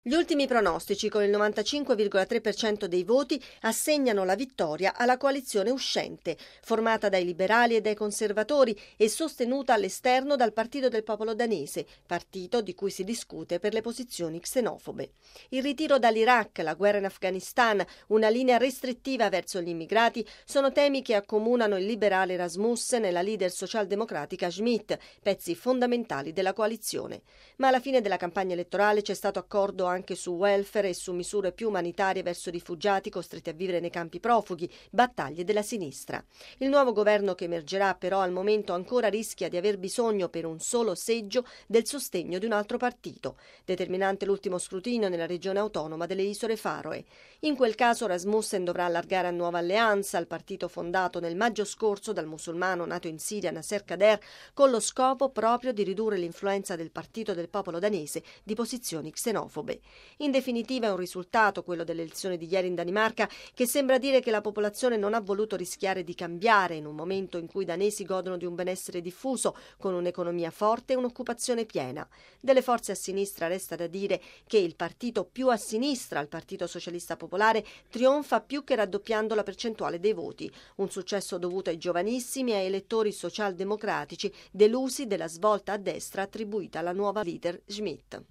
Gli ultimi pronostici, con il 95,3% dei voti, assegnano la vittoria alla coalizione uscente, formata dai liberali e dai conservatori e sostenuta all'esterno dal Partito del Popolo Danese, partito di cui si discute per le posizioni xenofobe. Il ritiro dall'Iraq, la guerra in Afghanistan, una linea restrittiva verso gli immigrati sono temi che accomunano il liberale Rasmussen e la leader socialdemocratica Schmidt, pezzi fondamentali della coalizione. Ma alla fine della campagna elettorale c'è stato accordo anche su welfare e su misure più umanitarie verso i rifugiati costretti a vivere nei campi profughi, battaglie della sinistra. Il nuovo governo che emergerà però al momento ancora rischia di aver bisogno per un solo seggio del sostegno di un altro partito, determinante l'ultimo scrutinio nella regione autonoma delle Isole Faroe. In quel caso Rasmussen dovrà allargare a Nuova Alleanza, al partito fondato nel maggio scorso dal musulmano nato in Siria Nasser Kader, con lo scopo proprio di ridurre l'influenza del Partito del Popolo Danese di posizioni xenofobe. In definitiva è un risultato, quello delle elezioni di ieri in Danimarca, che sembra dire che la popolazione non ha voluto rischiare di cambiare in un momento in cui i danesi godono di un benessere diffuso, con un'economia forte e un'occupazione piena. Delle forze a sinistra resta da dire che il partito più a sinistra, il Partito Socialista Popolare, trionfa più che raddoppiando la percentuale dei voti, un successo dovuto ai giovanissimi e ai elettori socialdemocratici delusi della svolta a destra attribuita alla nuova leader Schmidt.